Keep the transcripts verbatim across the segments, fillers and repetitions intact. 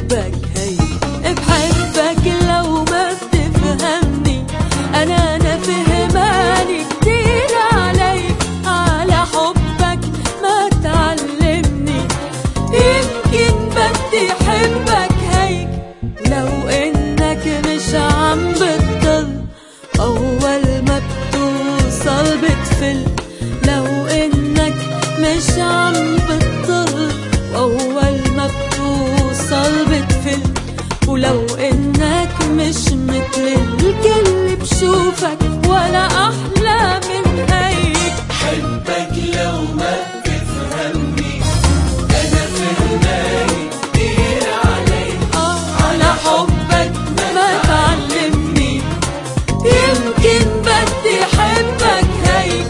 بحبك هيك بحبك لو ما بتفهمني أنا أنا فهماني كتير عليك على حبك ما تعلمني يمكن بدي حبك هيك لو إنك مش عم بتضل أول ما بتوصل بتفل لو إنك مش عم بتضل أول ما بتوصل بتفل ولو إنك مش مثل الكل بشوفك ولا أحلى من هيك حبك لو ما بتفهمني أنا فهماني كتير عليك آه على حبك ما تعلمني يمكن بدي حبك هيك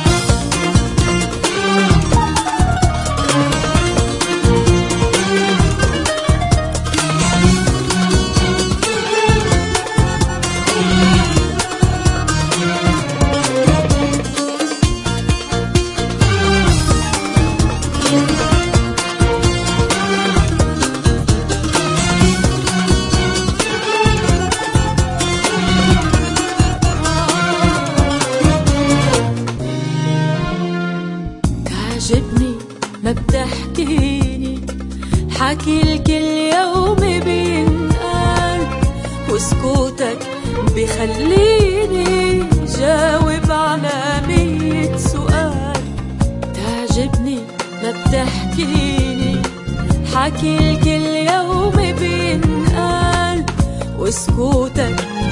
تعجبني ما بتحكيني حكي الكل يوم بينقال وسكوتك بخليني جاوب على مية سؤال تعجبني ما بتحكيني حكي الكل يوم بينقال وسكوتك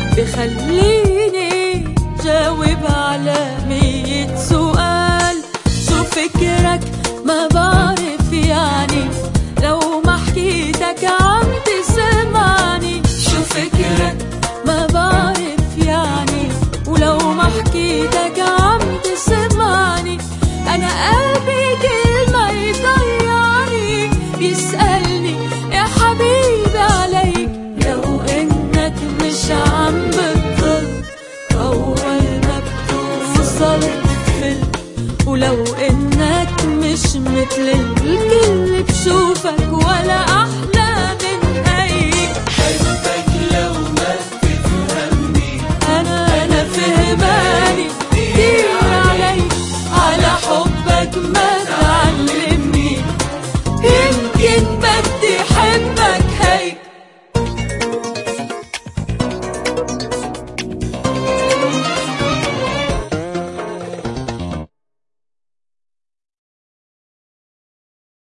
بخليني جاوب على مية سؤال شو فكرك ما بعرف يعني لو ما حكيتك عم تسمعني شو فكرك ما بعرف يعني ولو ما حكيتك عم تسمعني أنا قلبي كل ما يضيعني بيسألني يا حبيبي عليك لو إنك مش عم بتضل أول ما بتوصل بتفل ولو إنك مش مثل الكل